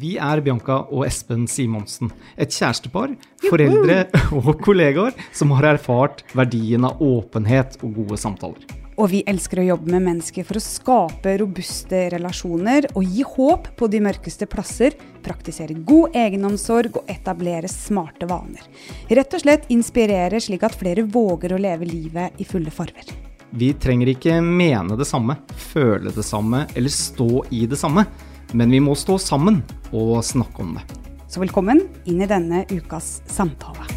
Vi Bianca og Espen Simonsen, et kjærestepar, foreldre og kollegaer som har erfart verdien av åpenhet og gode samtaler. Og vi elsker å jobbe med mennesker for å skape robuste relasjoner og gi håp på de mørkeste plasser, praktisere god egenomsorg og etablere smarte vaner. Rett og slett inspirere slik at flere våger å leve livet i fulle farver. Vi trenger ikke mene det samme, føle det samme eller stå i det samme, men vi må stå sammen og snakke om det. Så velkommen inn i denne ukas samtale.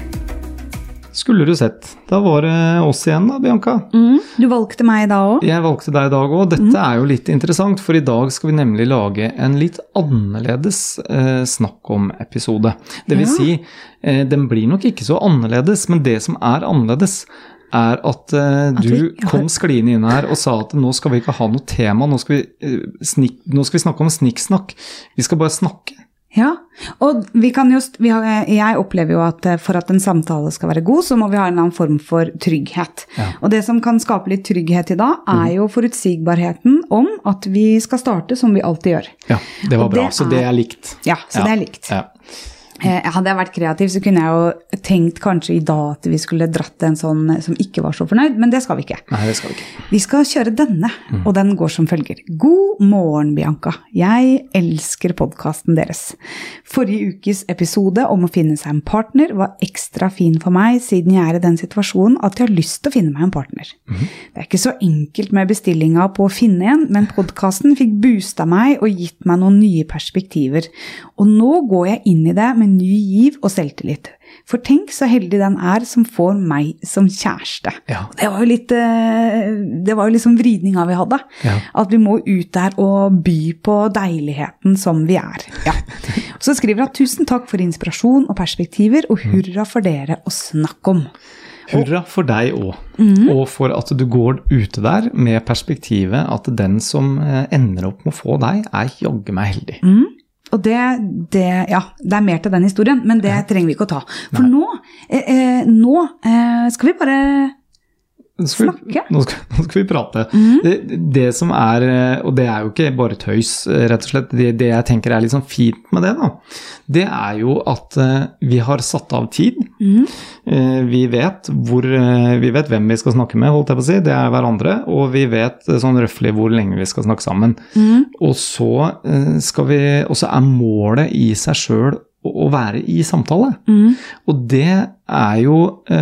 Skulle du sett, da var det oss igjen da, Bianca. Du valgte meg da også? Jeg valgte deg i dag også. Dette er jo litt interessant, for i dag skal vi nemlig lage en litt annerledes snakk om episode. Det vil si, den blir nok ikke så annerledes, men det som er annerledes er at du kom skliende inn her og sa at nå skal vi ikke ha noe tema, nå skal vi snakke om snikksnakk. Vi skal bare snakke. Ja, og jeg opplever jo at for at en samtale skal være god, så må vi ha en annen form for trygghet. Ja. Og det som kan skape litt trygghet i dag, er jo forutsigbarheten om at vi skal starte som vi alltid gjør. Ja, det var bra, så det er likt. Ja, så det er likt. Ja. Hadde jeg vært kreativ, så kunne jeg jo tenkt kanskje i dag at vi skulle dratt en sånn som ikke var så fornøyd, men det skal vi ikke. Nei, det skal vi ikke. Vi skal kjøre denne, og den går som følger. God morgen, Bianca. Jeg elsker podcasten deres. Forrige ukes episode om å finne seg en partner var ekstra fin for meg, siden jeg er i den situasjonen at jeg har lyst til å finne meg en partner. Det er ikke så enkelt med bestillinga på å finne en, men podcasten fikk boostet meg og gitt meg noen nye perspektiver. Og nå går jeg inn i det med ny giv og selvtillit. For tenk så heldig den er som får meg som kjæreste. Ja. Det var jo liksom vridninga vi hadde. Ja. At vi må ut der og by på deiligheten som vi er. Ja. Så skriver han tusen takk for inspirasjon og perspektiver, og hurra for dere å snakke om. Hurra for deg også. Og for at du går ute der med perspektivet at den som ender opp med å få deg, er jogge meg heldig. Og det er mer til den historien, men det trenger vi ikke å ta. For nå skal vi bare snakke. Nå skal vi prate. Det som er, og det er jo ikke bare tøys, rett og slett, det jeg tenker er litt sånn fint med det da, det er jo at vi har satt av tid. Vi vet hvem vi skal snakke med, holdt jeg på å si, det er hverandre, og vi vet sånn røffelig hvor lenge vi skal snakke sammen. Og så er målet i seg selv å være i samtale. Og det er jo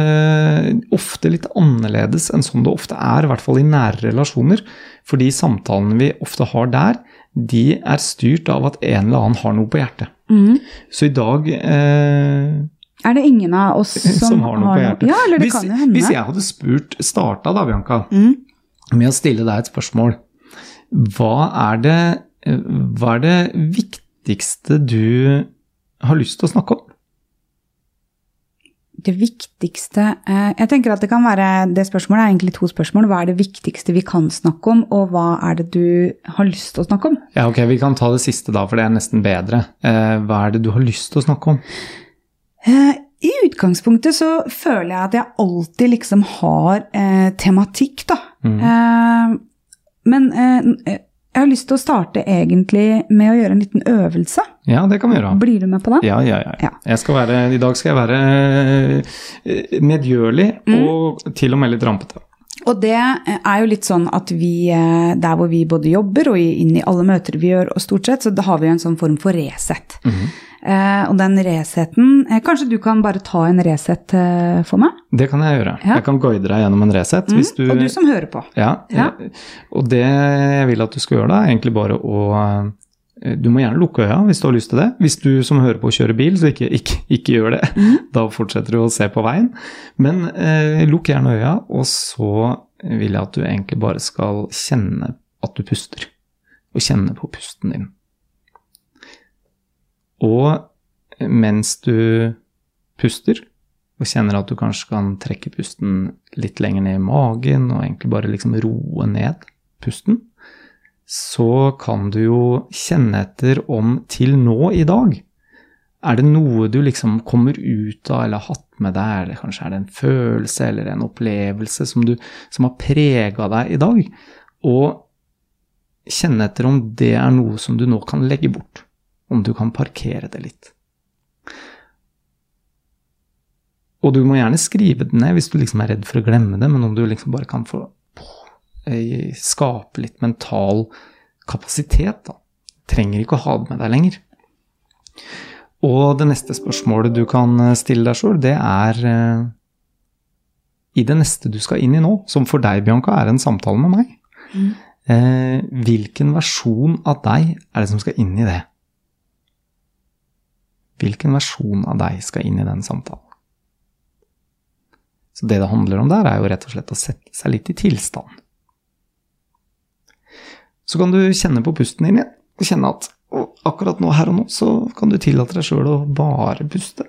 ofte litt annerledes enn som det ofte er, i hvert fall i nære relasjoner, fordi samtalene vi ofte har der, de er styrt av at en eller annen har noe på hjertet. Så i dag er det ingen av oss som har noe på hjertet? Ja, eller det kan jo hende. Hvis jeg hadde startet da, Bianca, med å stille deg et spørsmål, hva er det viktigste du har lyst til å snakke om? Det viktigste, jeg tenker at det kan være, det spørsmålet er egentlig 2 spørsmål. Hva er det viktigste vi kan snakke om, og hva er det du har lyst til å snakke om? Ja, ok, vi kan ta det siste da, for det er nesten bedre. Hva er det du har lyst til å snakke om? I utgangspunktet så føler jeg at jeg alltid liksom har tematikk da. Men jeg har lyst til å starte egentlig med å gjøre en liten øvelse. Ja, det kan vi gjøre. Blir du med på det? Ja. I dag skal jeg være medgjørlig og til og med litt rampete. Og det er jo litt sånn at der hvor vi både jobber og inn i alle møter vi gjør, og stort sett, så da har vi jo en sånn form for reset. Og den reseten, kanskje du kan bare ta en reset for meg? Det kan jeg gjøre. Ja. Jeg kan guide deg gjennom en reset. Og du som hører på. Ja. Og det jeg vil at du skal gjøre da, er egentlig bare du må gjerne lukke øya hvis du har lyst til det. Hvis du som hører på kjører bil, så ikke gjør det. Da fortsetter du å se på veien. Men lukk gjerne øya, og så vil jeg at du egentlig bare skal kjenne at du puster. Og kjenne på pusten din. Og mens du puster, og kjenner at du kanskje kan trekke pusten litt lenger ned i magen, og egentlig bare liksom roe ned pusten, så kan du jo kjenne etter om til nå i dag. Er det noe du liksom kommer ut av eller har hatt med deg, eller kanskje er det en følelse eller en opplevelse som har preget deg i dag? Og kjenne etter om det er noe som du nå kan legge bort. om du kan parkere det litt. Og du må gjerne skrive det ned hvis du liksom er redd for å glemme det, men om du liksom bare kan få skape litt mental kapasitet, da. Trenger ikke å ha det med deg lenger. Og det neste spørsmålet du kan stille deg selv, det er i det neste du skal inn i nå, som for deg, Bianca, er en samtale med meg. Hvilken versjon av deg er det som skal inn i det? Hvilken versjon av deg skal inn i den samtalen? Så det handler om der er jo rett og slett å sette seg litt i tilstand. Så kan du kjenne på pusten din igjen, og kjenne at akkurat nå, her og nå, så kan du tillate deg selv å bare puste.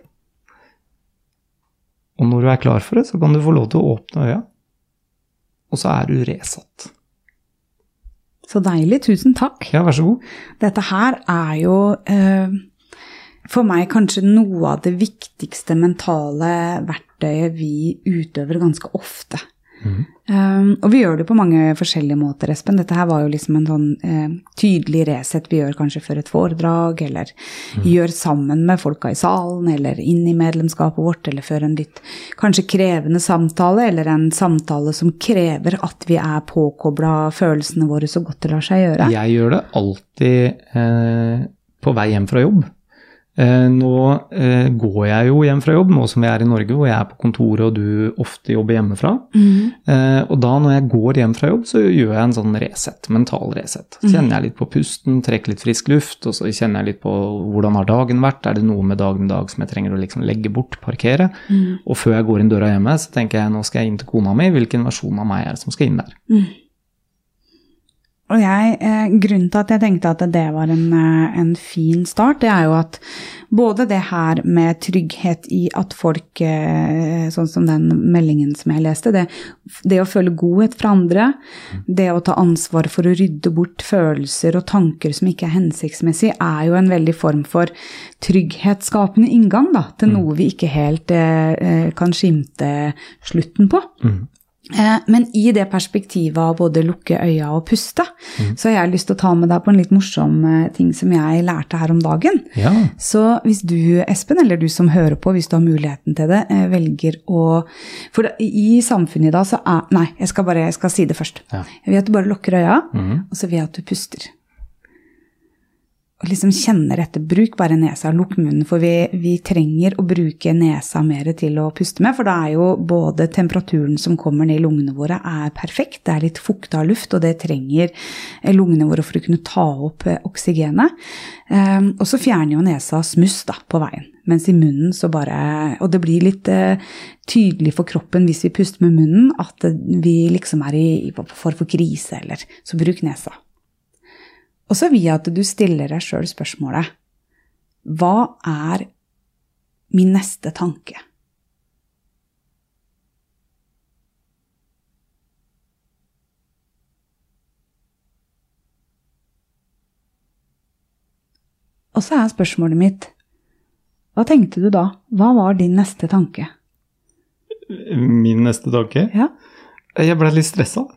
Og når du er klar for det, så kan du få lov til å åpne øya, og så er du resatt. Så deilig, tusen takk. Ja, vær så god. Dette her er jo for meg kanskje noe av det viktigste mentale verktøyet vi utøver ganske ofte. Og vi gjør det på mange forskjellige måter, Espen. Dette her var jo liksom en sånn tydelig reset vi gjør kanskje før et foredrag, eller gjør sammen med folka i salen, eller inn i medlemskapet vårt, eller før en litt kanskje krevende samtale, eller en samtale som krever at vi er påkoblet følelsene våre så godt det lar seg gjøre. Jeg gjør det alltid på vei hjem fra jobb. Nå går jeg jo hjem fra jobb, nå som vi er i Norge, hvor jeg er på kontoret og du ofte jobber hjemmefra. Og da når jeg går hjem fra jobb, så gjør jeg en sånn reset, mental reset. Kjenner jeg litt på pusten, trekker litt frisk luft, og så kjenner jeg litt på hvordan har dagen vært, er det noe med dagen i dag som jeg trenger å liksom legge bort, parkere. Og før jeg går inn døra hjemme, så tenker jeg, nå skal jeg inn til kona mi, hvilken versjon av meg er det som skal inn der? Og grunnen til at jeg tenkte at det var en fin start, det er jo at både det her med trygghet i at folk, sånn som den meldingen som jeg leste, det å føle godhet fra andre, det å ta ansvar for å rydde bort følelser og tanker som ikke er hensiktsmessig, er jo en veldig form for trygghetsskapende inngang da, til noe vi ikke helt kan skimte slutten på. Men i det perspektivet av både lukke øya og puste, så har jeg lyst til å ta med deg på en litt morsom ting som jeg lærte her om dagen. Ja. Så hvis du, Espen, eller du som hører på, hvis du har muligheten til det, velger å... For i samfunnet da, så er... Nei, jeg skal si det først. Ja. Jeg vil at du bare lukker øya, og så vil jeg at du puster. Og liksom kjenner etter, bruk bare nesa, lukk munnen, for vi trenger å bruke nesa mer til å puste med, for da er jo både temperaturen som kommer ned i lungene våre er perfekt, det er litt fukta luft, og det trenger lungene våre for å kunne ta opp oksygenet. Og så fjerner jo nesa smuss da, på veien, mens i munnen så bare, og det blir litt tydelig for kroppen hvis vi puster med munnen, at vi liksom er for krise, eller så bruk nesa. Og så vil jeg at du stiller deg selv spørsmålet, hva er min neste tanke? Og så er spørsmålet mitt, hva tenkte du da? Hva var din neste tanke? Min neste tanke? Ja. Jeg ble litt stresset.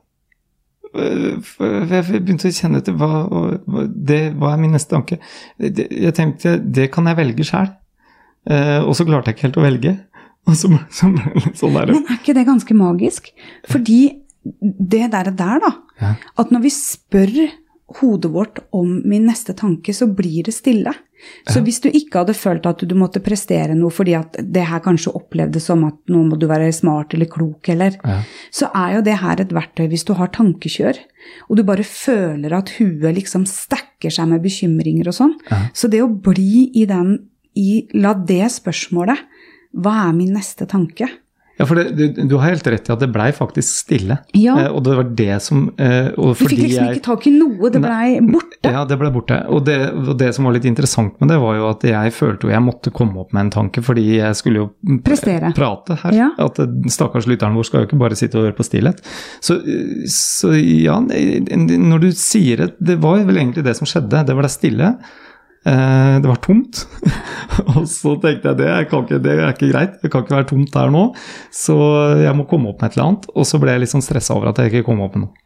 Jeg begynte å kjenne etter hva er min neste tanke. Jeg tenkte, det kan jeg velge selv. Og så klarte jeg ikke helt å velge. Og så ble det litt sånn der. Men er ikke det ganske magisk? Fordi det der da, ja. At når vi spør hodet vårt om min neste tanke, så blir det stille. Så hvis du ikke hadde følt at du måtte prestere noe, fordi at det her kanskje opplevdes som at nå må du være smart eller klok, eller, så er jo det her et verktøy hvis du har tankekjør, og du bare føler at huet liksom stacker seg med bekymringer og sånn. Så det å bli la det spørsmålet, hva er min neste tanke? Ja, for du har helt rett i at det ble faktisk stille. Ja. Og det var det som... Du fikk liksom ikke tak i noe, det ble borte. Ja, det ble borte. Og det som var litt interessant med det var jo at jeg følte jo jeg måtte komme opp med en tanke, fordi jeg skulle jo prate her. Ja. At stakkars lytteren vår skal jo ikke bare sitte og høre på stillhet. Så ja, når du sier det var vel egentlig det som skjedde. Det ble stille. Det var tomt, og så tenkte jeg det er ikke greit, det kan ikke være tomt her nå, så jeg må komme opp med et eller annet, og så ble jeg litt sånn stresset over at jeg ikke kom opp med noe. Ja,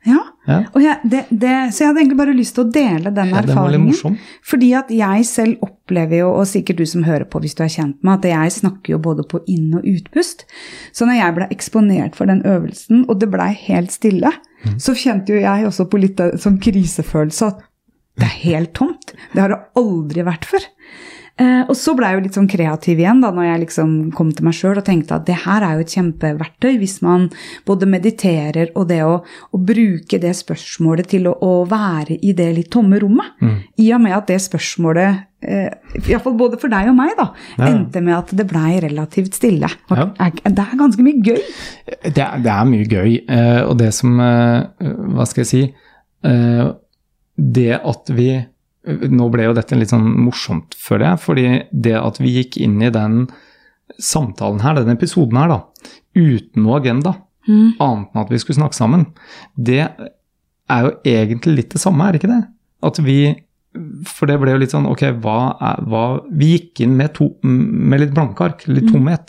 Ja. Og så jeg hadde egentlig bare lyst til å dele den Ja, det var litt erfaringen. morsom. Fordi at jeg selv opplever jo, og sikkert du som hører på hvis du er kjent med, at jeg snakker jo både på inn- og utpust. Så når jeg ble eksponert for den øvelsen, og det ble helt stille, så kjente jo jeg også på litt sånn krisefølelse at det er helt tomt. Det har det aldri vært før. Og så ble jeg jo litt sånn kreativ igjen da, når jeg liksom kom til meg selv og tenkte at det her er jo et kjempeverktøy hvis man både mediterer og det å bruke det spørsmålet til å være i det litt tomme rommet. I og med at det spørsmålet, i hvert fall både for deg og meg da, endte med at det ble relativt stille. Og det er ganske mye gøy. Det er mye gøy, og det som, hva skal jeg si, det at vi, nå ble jo dette litt sånn morsomt for det, fordi det at vi gikk inn i den samtalen her, den episoden her da, uten noe agenda, annet enn at vi skulle snakke sammen, det er jo egentlig litt det samme, er ikke det? At vi, for det ble jo litt sånn, ok, vi gikk inn med litt blankark, litt tomhet,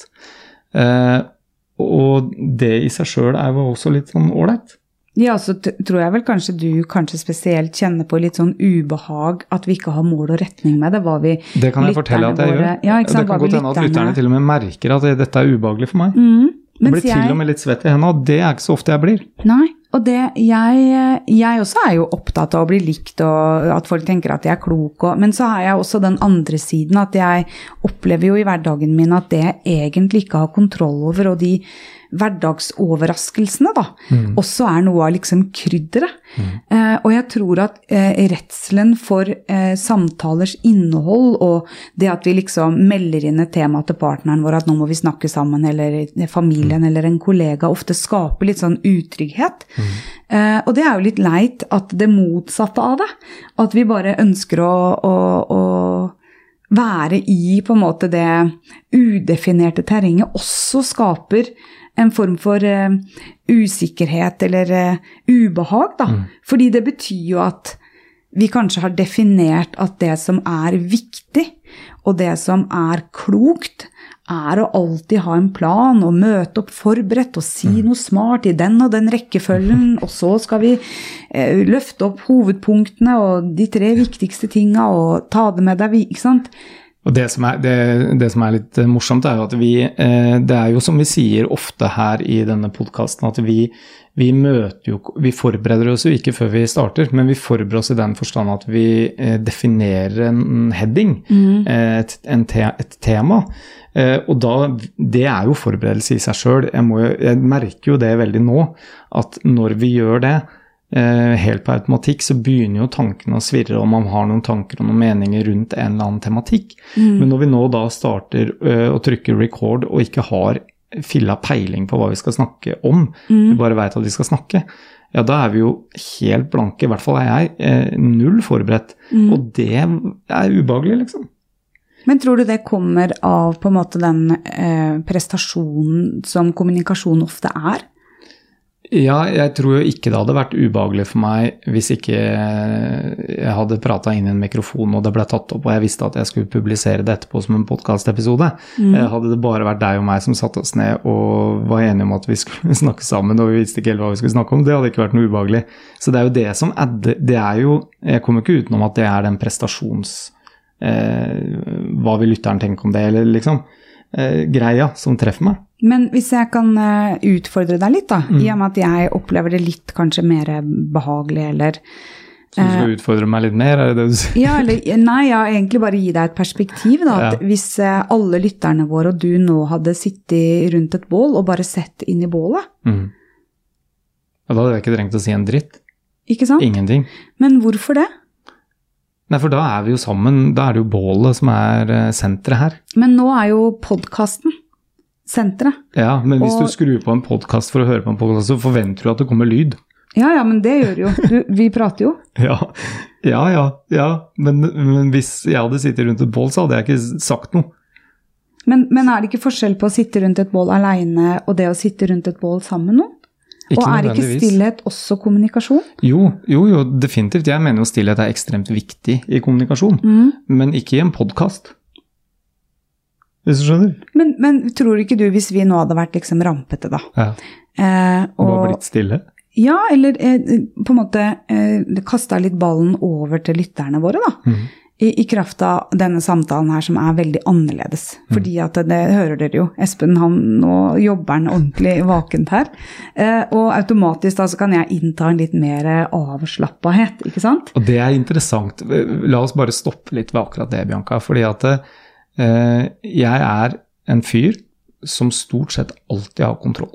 og det i seg selv er jo også litt sånn ordentlig. Ja, så tror jeg vel kanskje du spesielt kjenner på litt sånn ubehag at vi ikke har mål og retning med det. Det kan jeg fortelle at jeg gjør. Ja, ikke sant, det kan godt hende at lytterne til og med merker at dette er ubehagelig for meg. Jeg blir til og med litt svett i hendene, og det er ikke så ofte jeg blir. Nei, og jeg også er jo opptatt av å bli likt, og at folk tenker at jeg er klok, men så har jeg også den andre siden, at jeg opplever jo i hverdagen min at det jeg egentlig ikke har kontroll over, og de hverdagsoverraskelsene da, også er noe av liksom krydderet. Og jeg tror at redselen for samtalers innhold, og det at vi liksom melder inn et tema til partneren vår, at nå må vi snakke sammen, eller familien, eller en kollega, ofte skaper litt sånn utrygghet. Og det er jo litt leit at det motsatte av det, at vi bare ønsker å være i på en måte det udefinerte terrenget, også skaper en form for usikkerhet eller ubehag da. Fordi det betyr jo at vi kanskje har definert at det som er viktig, og det som er klokt, er å alltid ha en plan og møte opp forberedt og si noe smart i den og den rekkefølgen, og så skal vi løfte opp hovedpunktene og de 3 viktigste tingene og ta det med deg, ikke sant? Og det som er litt morsomt er jo at det er jo som vi sier ofte her i denne podcasten, at vi forbereder oss jo ikke før vi starter, men vi forbereder oss i den forstand at vi definerer en heading, et tema, og da, det er jo forberedelse i seg selv. Jeg merker jo det veldig nå, at når vi gjør det, helt på automatikk, så begynner jo tankene å svirre om man har noen tanker og noen meninger rundt en eller annen tematikk. Men når vi nå da starter å trykke record og ikke har filla peiling på hva vi skal snakke om, vi bare vet at vi skal snakke, ja, da er vi jo helt blanke, i hvert fall er jeg null forberedt, og det er ubehagelig liksom. Men tror du det kommer av på en måte den prestasjonen som kommunikasjon ofte er? Ja, jeg tror jo ikke det hadde vært ubehagelig for meg hvis ikke jeg hadde pratet inn i en mikrofon og det ble tatt opp, og jeg visste at jeg skulle publisere det etterpå som en podcast-episode. Hadde det bare vært deg og meg som satt oss ned og var enige om at vi skulle snakke sammen, og vi visste ikke helt hva vi skulle snakke om, det hadde ikke vært noe ubehagelig. Så det er jo det som det er jo, jeg kommer ikke utenom at det er den prestasjons, hva vil lytteren tenke om det, eller liksom greia som treffer meg. Men hvis jeg kan utfordre deg litt da, i og med at jeg opplever det litt kanskje mer behagelig, eller... Så du skal utfordre meg litt mer, er det det du sier? Ja, egentlig bare gi deg et perspektiv da, at hvis alle lytterne våre og du nå hadde sittet rundt et bål og bare sett inn i bålet. Ja, da hadde jeg ikke trengt å si en dritt. Ikke sant? Ingenting. Men hvorfor det? Nei, for da er vi jo sammen, da er det jo bålet som er senteret her. Men nå er jo podcasten senteret. Ja, men hvis du skrur på en podcast for å høre på en podcast, så forventer du at det kommer lyd. Ja, men det gjør jo. Vi prater jo. Ja. Men hvis jeg hadde sittet rundt et bål, så hadde jeg ikke sagt noe. Men er det ikke forskjell på å sitte rundt et bål alene og det å sitte rundt et bål sammen med noen? Og er ikke stillhet også kommunikasjon? Jo, definitivt. Jeg mener jo stillhet er ekstremt viktig i kommunikasjon, men ikke i en podcast. Hvis du skjønner? Men tror ikke du, hvis vi nå hadde vært liksom rampete da? Ja. Og bare blitt stille? Ja, eller på en måte kastet litt ballen over til lytterne våre da. I kraft av denne samtalen her som veldig annerledes. Fordi at det hører dere jo, Espen, nå jobber han ordentlig vakent her. Og automatisk da så kan jeg innta en litt mer avslappethet, ikke sant? Og det interessant. La oss bare stoppe litt ved akkurat det, Bianca. Fordi at jeg en fyr som stort sett alltid har kontroll.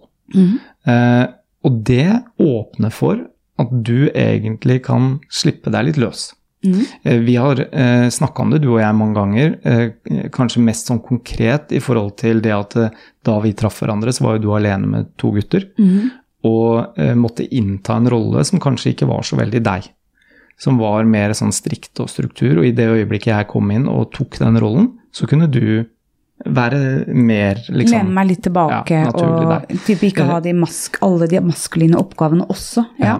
Og det åpner for at du egentlig kan slippe deg litt løs. Vi har snakket om det, du og jeg, mange ganger, kanskje mest sånn konkret i forhold til det at da vi traff hverandre, så var jo du alene med 2 gutter, og måtte innta en rolle som kanskje ikke var så veldig deg, som var mer sånn strikt og struktur, og i det øyeblikket jeg kom inn og tok den rollen, så kunne du være mer liksom... Lene meg litt tilbake, og typ ikke ha alle de maskuline oppgavene også. Ja.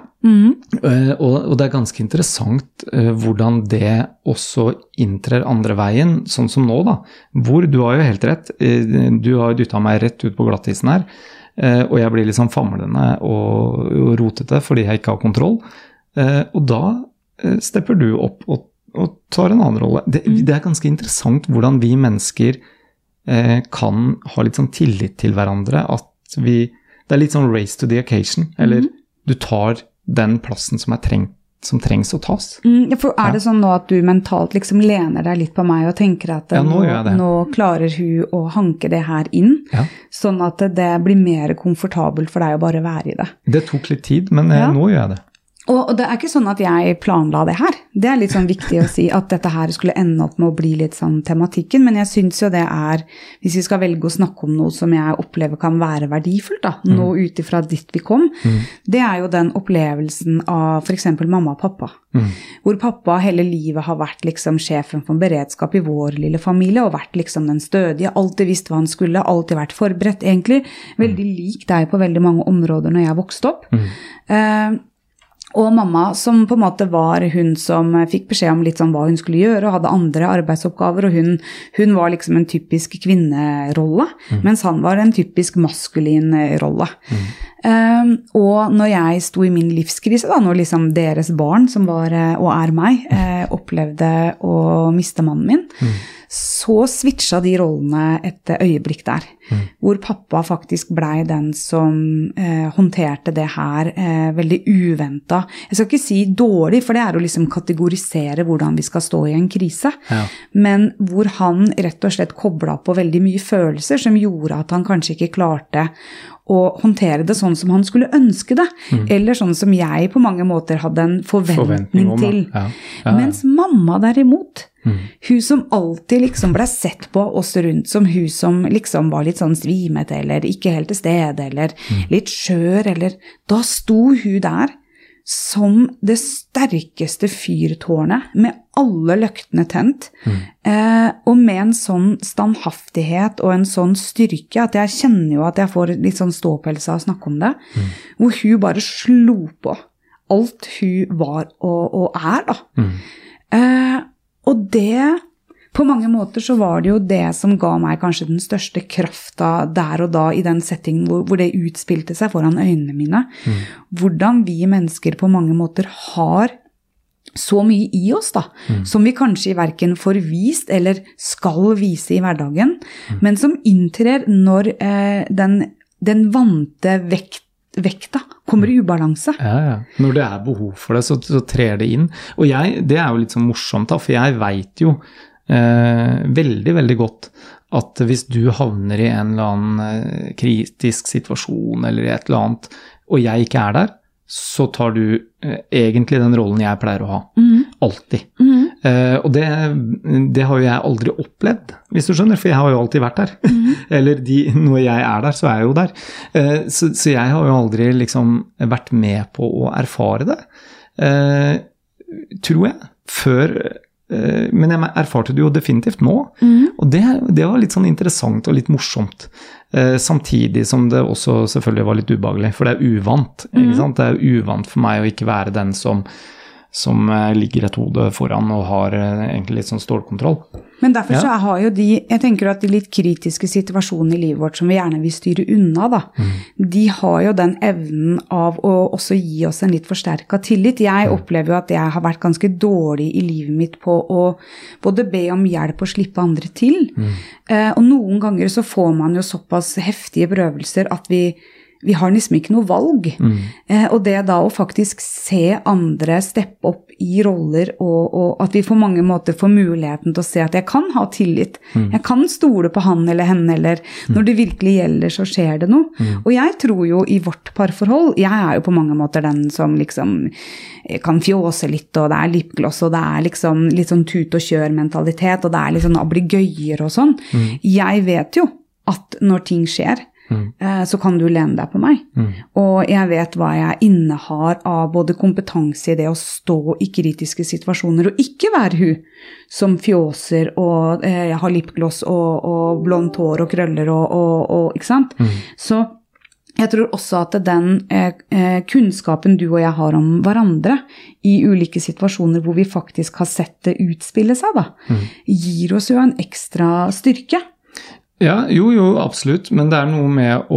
Og det ganske interessant hvordan det også inntrer andre veien, sånn som nå da, hvor du har jo helt rett, du har dyttet meg rett ut på glattisen her, og jeg blir liksom famlende og rotete fordi jeg ikke har kontroll, og da stepper du opp og tar en annen rolle. Det ganske interessant hvordan vi mennesker kan ha litt sånn tillit til hverandre, at det litt sånn race to the occasion, eller du tar den plassen som trengs å tas. For det sånn nå at du mentalt liksom lener deg litt på meg og tenker at nå klarer hun å hanke det her inn, sånn at det blir mer komfortabelt for deg å bare være i det. Det tok litt tid, men nå gjør jeg det. Og det ikke sånn at jeg planla det her. Det litt sånn viktig å si at dette her skulle ende opp med å bli litt sånn tematikken, men jeg synes jo det hvis vi skal velge å snakke om noe som jeg opplever kan være verdifullt da, nå utifra dit vi kom, det jo den opplevelsen av for eksempel mamma og pappa. Hvor pappa hele livet har vært liksom sjefen for beredskap i vår lille familie, og vært liksom den stødige, alltid visst hva han skulle, alltid vært forberedt, egentlig veldig lik deg på veldig mange områder når jeg vokste opp. Og mamma, som på en måte var hun som fikk beskjed om litt sånn hva hun skulle gjøre, og hadde andre arbeidsoppgaver, og hun var liksom en typisk kvinnerolle, mens han var en typisk maskulin rolle. Og når jeg sto i min livskrise, da, når liksom deres barn, som var og meg, opplevde å miste mannen min, så switcha de rollene et øyeblikk der, hvor pappa faktisk ble den som håndterte det her veldig uventet. Jeg skal ikke si dårlig, for det å liksom kategorisere hvordan vi skal stå i en krise, men hvor han rett og slett koblet på veldig mye følelser som gjorde at han kanskje ikke klarte å håndtere det sånn som han skulle ønske det, eller sånn som jeg på mange måter hadde en forventning til. Mens mamma derimot, hun som alltid liksom ble sett på oss rundt som hun som liksom var litt sånn svimete, eller ikke helt til stede, eller litt skjør, eller da sto hun der som det sterkeste fyrtårnet, med alle løktene tent, og med en sånn standhaftighet og en sånn styrke, at jeg kjenner jo at jeg får litt sånn ståpelse av å snakke om det, hvor hun bare slo på alt hun var og da. Og det, på mange måter så var det jo det som ga meg kanskje den største krafta der og da i den settingen hvor det utspilte seg foran øynene mine. Hvordan vi mennesker på mange måter har så mye i oss da, som vi kanskje hverken får vist eller skal vise i hverdagen, men som inntrer når den vante vekta kommer i ubalanse. Når det behov for det, så trer det inn. Og det jo litt sånn morsomt da, for jeg vet jo veldig, veldig godt at hvis du havner i en eller annen kritisk situasjon eller et eller annet, og jeg ikke der, så tar du egentlig den rollen jeg pleier å ha. Alltid. Og det har jo jeg aldri opplevd, hvis du skjønner, for jeg har jo alltid vært der. Eller når jeg der, så jeg jo der. Så jeg har jo aldri liksom vært med på å erfare det. Tror jeg. Før... Men jeg erfarte det jo definitivt nå, og det var litt sånn interessant og litt morsomt, samtidig som det også selvfølgelig var litt ubehagelig, for det uvant, ikke sant? Det uvant for meg å ikke være den som som ligger et hode foran og har egentlig litt sånn stålkontroll. Men derfor så har jo jeg tenker at de litt kritiske situasjonene i livet vårt som vi gjerne vil styre unna da, de har jo den evnen av å også gi oss en litt forsterket tillit. Jeg opplever jo at jeg har vært ganske dårlig i livet mitt på å både be om hjelp og slippe andre til. Og noen ganger så får man jo såpass heftige prøvelser at vi har liksom ikke noe valg. Og det da å faktisk se andre steppe opp i roller, og at vi på mange måter får muligheten til å se at jeg kan ha tillit. Jeg kan stole på han eller henne, eller når det virkelig gjelder så skjer det noe. Og jeg tror jo i vårt parforhold, jeg er jo på mange måter den som liksom kan fjåse litt, og det er lipgloss, og det er liksom litt sånn tut og kjør mentalitet, og det er litt sånn abligøyer og sånn. Jeg vet jo at når ting skjer, så kan du lene deg på meg. Og jeg vet hva jeg innehar av både kompetanse i det å stå i kritiske situasjoner, og ikke være hun som fjåser og har lipgloss og blondt hår og krøller og ikke sant? Så jeg tror også at den kunnskapen du og jeg har om hverandre i ulike situasjoner hvor vi faktisk har sett det utspille seg da, gir oss jo en ekstra styrke. Ja, jo, absolutt, men det noe med å,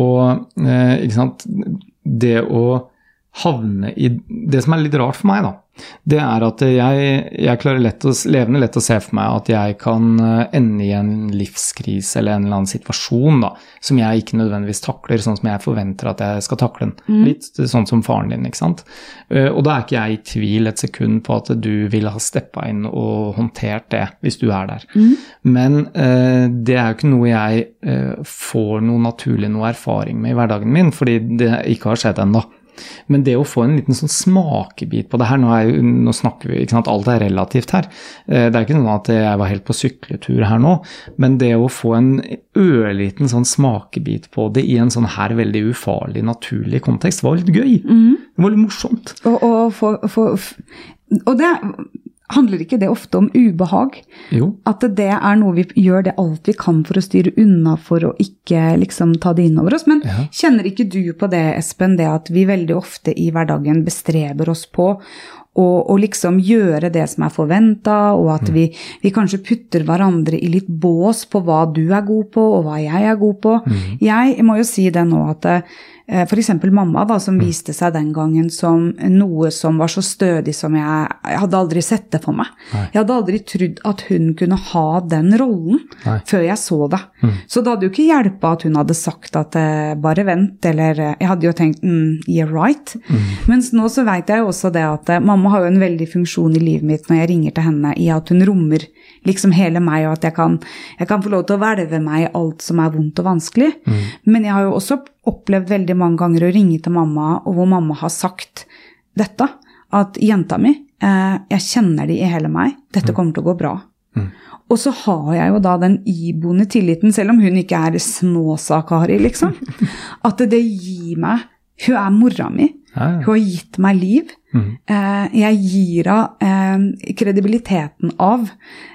ikke sant, det å havne i, det som litt rart for meg da, det at jeg klarer levende lett å se for meg at jeg kan ende i en livskrise eller en eller annen situasjon da, som jeg ikke nødvendigvis takler, sånn som jeg forventer at jeg skal takle den. Litt sånn som faren din, ikke sant? Og da ikke jeg i tvil et sekund på at du ville ha steppet inn og håndtert det, hvis du der. Men det jo ikke noe jeg får noe naturlig, noe erfaring med i hverdagen min, fordi det ikke har skjedd ennå. Men det å få en liten sånn smakebit på det her, nå snakker vi, ikke sant, alt relativt her. Det ikke sånn at jeg var helt på sykletur her nå, men det å få en ørliten sånn smakebit på det i en sånn her veldig ufarlig, naturlig kontekst var litt gøy. Det var litt morsomt. Og det handler ikke det ofte om ubehag? Jo. At det noe vi gjør det alt vi kan for å styre unna for å ikke liksom ta det inn over oss. Men kjenner ikke du på det, Espen, det at vi veldig ofte i hverdagen bestreber oss på og liksom gjøre det som forventet, og at vi kanskje putter hverandre i litt bås på hva du god på, og hva jeg god på. Jeg må jo si det nå at for eksempel mamma da, som viste seg den gangen som noe som var så stødig som jeg hadde aldri sett det for meg. Jeg hadde aldri trodd at hun kunne ha den rollen før jeg så det. Så det hadde jo ikke hjulpet at hun hadde sagt at bare vent, eller jeg hadde jo tenkt, yeah right. Mens nå så vet jeg jo også det at mamma har jo en veldig funksjon i livet mitt når jeg ringer til henne, i at hun rommer liksom hele meg, og at jeg kan få lov til å velge meg alt som vondt og vanskelig. Men jeg har jo også opplevd veldig mange ganger å ringe til mamma, og hvor mamma har sagt dette, at jenta mi, jeg kjenner det i hele meg, dette kommer til å gå bra. Og så har jeg jo da den iboende tilliten, selv om hun ikke småsakari, liksom, at det gir meg, hun mora mi, hun har gitt meg liv, jeg gir henne kredibiliteten av,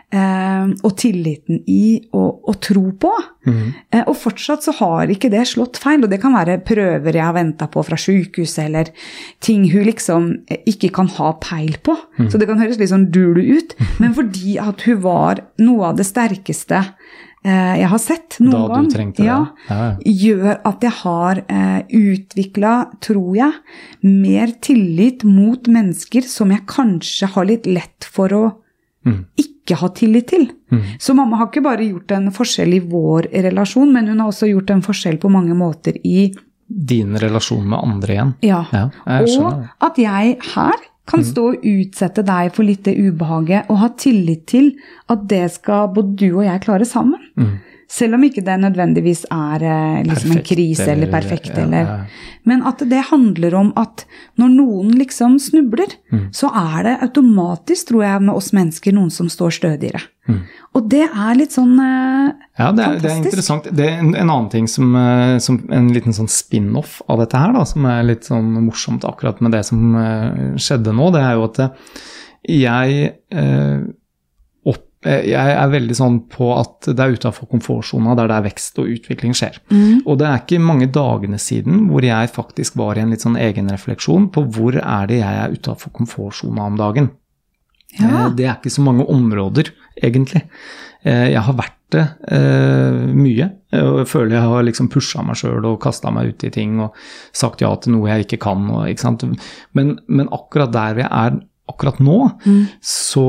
og tilliten i og tro på. Og fortsatt så har ikke det slått feil, og det kan være prøver jeg har ventet på fra sykehuset, eller ting hun liksom ikke kan ha peil på. Så det kan høres litt sånn dule ut, men fordi at hun var noe av det sterkeste jeg har sett noen gang, da du trengte det. Gjør at jeg har utviklet, tror jeg, mer tillit mot mennesker som jeg kanskje har litt lett for å ikke ha tillit til. Så mamma har ikke bare gjort en forskjell i vår relasjon, men hun har også gjort en forskjell på mange måter i din relasjon med andre igjen. Ja, og at jeg her kan stå og utsette deg for litt det ubehaget, og ha tillit til at det skal både du og jeg klare sammen. Selv om ikke det nødvendigvis liksom en krise eller perfekt, men at det handler om at når noen liksom snubler, så det automatisk, tror jeg, med oss mennesker noen som står stødigere. Og det litt sånn fantastisk. Det interessant. Det en annen ting som en liten sånn spin-off av dette her, da, som litt sånn morsomt akkurat med det som skjedde nå, det jo at jeg Jeg veldig sånn på at det utenfor komfortzona der vekst og utvikling skjer. Og det ikke mange dagene siden hvor jeg faktisk var i en litt sånn egen refleksjon på hvor det jeg utenfor komfortzona om dagen. Ja. Det ikke så mange områder, egentlig. Jeg har vært det mye, og jeg føler jeg har liksom pushet meg selv og kastet meg ut i ting og sagt ja til noe jeg ikke kan, og, ikke sant? Men akkurat der jeg akkurat nå, så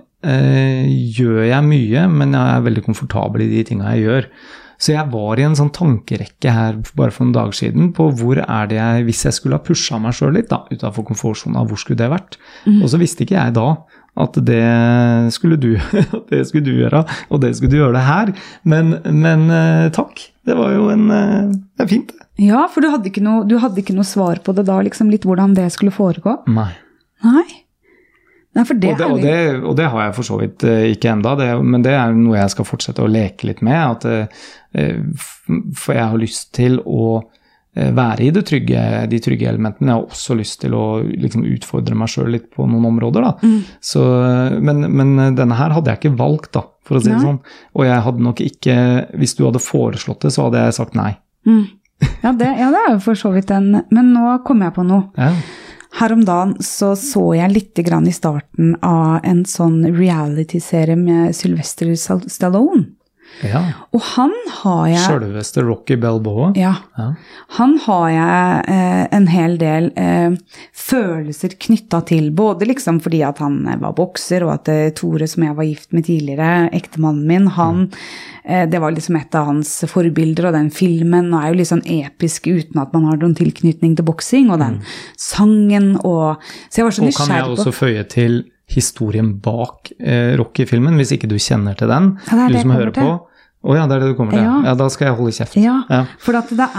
gjør jeg mye, men jeg veldig komfortabel i de tingene jeg gjør. Så jeg var i en sånn tankerekke her bare for noen dager siden på hvor det jeg, hvis jeg skulle ha pushet meg selv litt da, utenfor komfortzona, hvor skulle det vært? Og så visste ikke jeg da at det skulle du gjøre, og det skulle du gjøre det her. Men takk, det var jo det fint. Ja, for du hadde ikke noe svar på det da, liksom litt hvordan det skulle foregå? Nei. Nei, for det og det har jeg for så vidt ikke enda, men det noe jeg skal fortsette å leke litt med, for jeg har lyst til å være i de trygge elementene. Jeg har også lyst til å liksom utfordre meg selv litt på noen områder. Da. Så, men denne her hadde jeg ikke valgt, da, for å si det sånn. Og jeg hadde nok ikke, hvis du hadde foreslått det, så hadde jeg sagt nei. Ja, det jo for så vidt men nå kommer jeg på noe. Ja. Her om dagen så jeg litt grann i starten av en sånn reality-serie med Sylvester Stallone. Ja. Og han har jeg... Selveste Rocky Balboa. Ja. Han har jeg en hel del følelser knyttet til, både liksom fordi at han var bokser, og at Tore, som jeg var gift med tidligere, ektemannen min, det var liksom et av hans forbilder, og den filmen og jo litt sånn episk uten at man har noen tilknytning til boksing, og den sangen, og så jeg var så nysgjerrig på... Og kan jeg også føye til historien bak Rocky-filmen, hvis ikke du kjenner til den, du som hører på. Ja, det det du kommer til. Ja, da skal jeg holde kjeft. Ja, for at det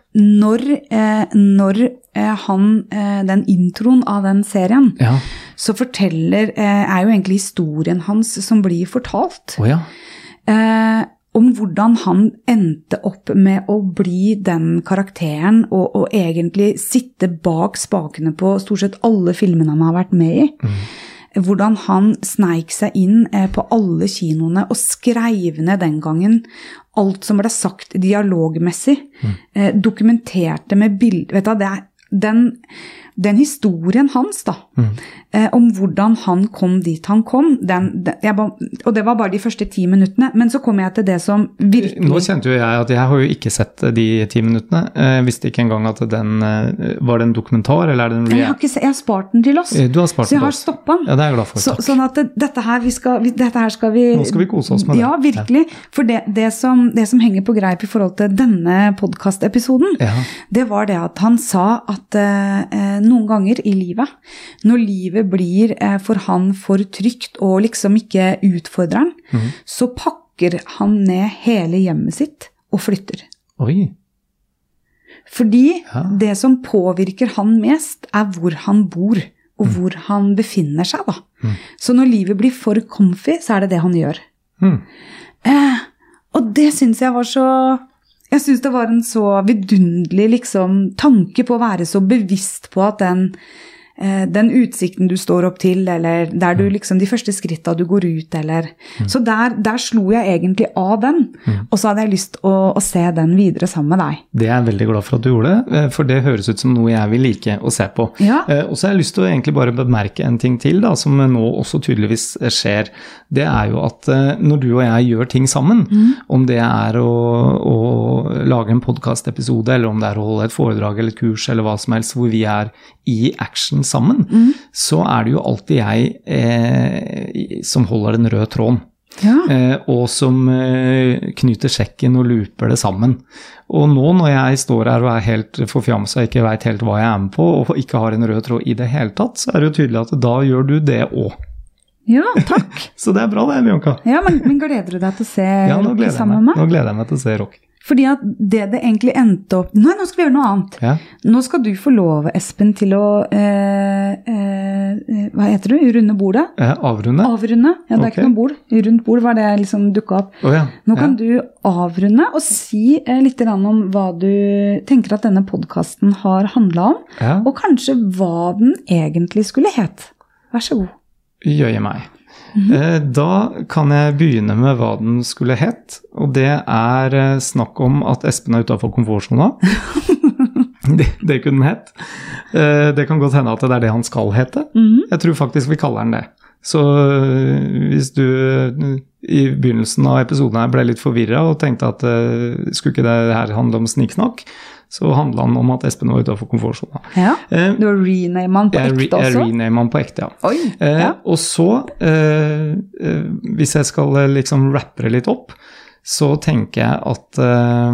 når den introen av den serien, så forteller, jo egentlig historien hans som blir fortalt. Om hvordan han endte opp med å bli den karakteren, og egentlig sitte bak spakene på stort sett alle filmene han har vært med i. Hvordan han sneik seg inn på alle kinoene og skrev ned den gangen alt som ble sagt dialogmessig, dokumenterte med bilder, vet du, den historien hans da, om hvordan han kom dit han kom, og det var bare de første 10 minuttene, men så kom jeg til det som virkelig... Nå kjente jo jeg at jeg har jo ikke sett de 10 minuttene, jeg visste ikke engang at var det en dokumentar, eller det en jeg har spart den til oss, du har spart så jeg har stoppet den. Ja, det jeg glad for, takk. Sånn at dette her skal vi... Nå skal vi kose oss med det. Ja, virkelig, for det som henger på greip i forhold til denne podcast-episoden, det var det at han sa at noen ganger i livet, når livet blir for han for trygt og liksom ikke utfordrer han, så pakker han ned hele hjemmet sitt og flytter. Oi. Fordi det som påvirker han mest hvor han bor, og hvor han befinner seg da. Så når livet blir for comfy, så det han gjør. Og det synes jeg var så... Jeg synes det var en så vidunderlig liksom, tanke på å være så bevisst på at den utsikten du står opp til, eller der du liksom, de første skrittene du går ut, eller... Så der slo jeg egentlig av den, og så hadde jeg lyst å se den videre sammen med deg. Det jeg veldig glad for at du gjorde det, for det høres ut som noe jeg vil like å se på. Og så har jeg lyst til å egentlig bare bemerke en ting til, da, som nå også tydeligvis skjer. Det jo at når du og jeg gjør ting sammen, om det å lage en podcast-episode, eller om det å holde et foredrag eller et kurs, eller hva som helst, hvor vi i action sammen, så det jo alltid jeg som holder den røde tråden. Og som knyter sjekken og looper det sammen. Og nå når jeg står her og helt forfjamset og ikke vet helt hva jeg med på, og ikke har en rød tråd i det hele tatt, så det jo tydelig at da gjør du det også. Ja, takk. Så det bra det, Bianca. Ja, men gleder du deg til å se Rocky sammen med meg? Nå gleder jeg meg til å se Rocky. Fordi at det egentlig endte opp... Nei, nå skal vi gjøre noe annet. Nå skal du få lov, Espen, til å... hva heter du? Runde bordet? Avrunde. Avrunde. Ja, det ikke noe bord. Rundt bord var det liksom dukket opp. Nå kan du avrunde og si litt om hva du tenker at denne podcasten har handlet om, og kanskje hva den egentlig skulle het. Vær så god. Gjør jeg meg. Da kan jeg begynne med hva den skulle hett, og det snakk om at Espen utenfor komfortsona. Det kunne den hett. Det kan godt hende at det det han skal hete. Jeg tror faktisk vi kaller den det. Så hvis du i begynnelsen av episoden her ble litt forvirret og tenkte at skulle ikke det her handle om sniksnakk, så handlet han om at Espen var utenfor komfortsona. Ja, du har rename han på ekte også? Jeg rename han på ekte, ja. Oi, ja. Og så, hvis jeg skal liksom rappe det litt opp, så tenker jeg at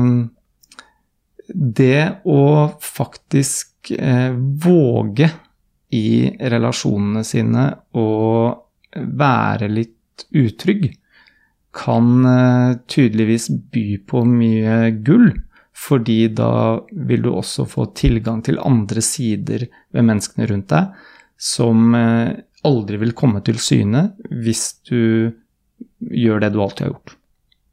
det å faktisk våge i relasjonene sine og være litt utrygg kan tydeligvis by på mye gull, fordi da vil du også få tilgang til andre sider ved menneskene rundt deg som aldri vil komme til syne hvis du gjør det du alltid har gjort.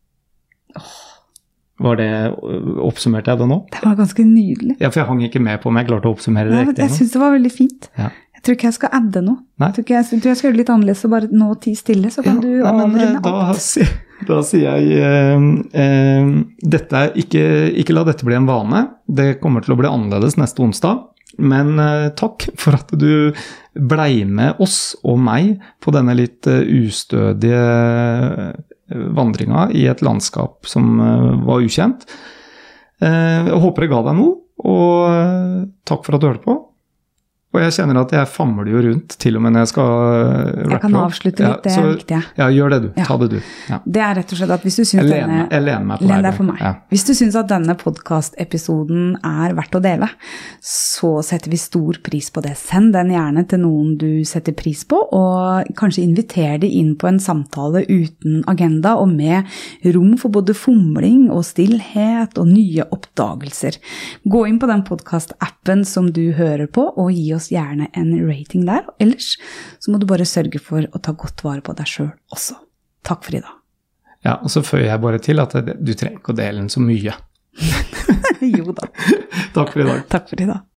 Var det, oppsummerte jeg det nå? Det var ganske nydelig. Ja, for jeg hang ikke med på om jeg klarte å oppsummere det riktig. Jeg synes det var veldig fint. Ja. Jeg tror ikke jeg skal adde noe. Nei. Jeg tror jeg skal gjøre det litt annerledes og bare nå ti stille, så kan du avrunde alt. Da sier jeg, ikke la dette bli en vane. Det kommer til å bli annerledes neste onsdag. Men takk for at du blei med oss og meg på denne litt ustødige vandringa i et landskap som var ukjent. Jeg håper jeg ga deg noe, og takk for at du hørte på. Og jeg kjenner at jeg famler jo rundt, til og med når jeg skal rappe. Jeg kan avslutte litt, det viktig. Ja, gjør det du. Ta det du. Ja. Det rett og slett at hvis du synes jeg lener meg på deg. For meg. Ja. Hvis du synes at denne podcast-episoden verdt å dele, så setter vi stor pris på det. Send den gjerne til noen du setter pris på, og kanskje inviter de inn på en samtale uten agenda, og med rom for både fomling og stillhet og nye oppdagelser. Gå inn på den podcast-appen som du hører på, og gi oss gjerne en rating der. Ellers så må du bare sørge for å ta godt vare på deg selv også. Takk for i dag. Ja, og så føyer jeg bare til at du trenger ikke å dele den så mye. Jo da. Takk for i dag. Takk for i dag.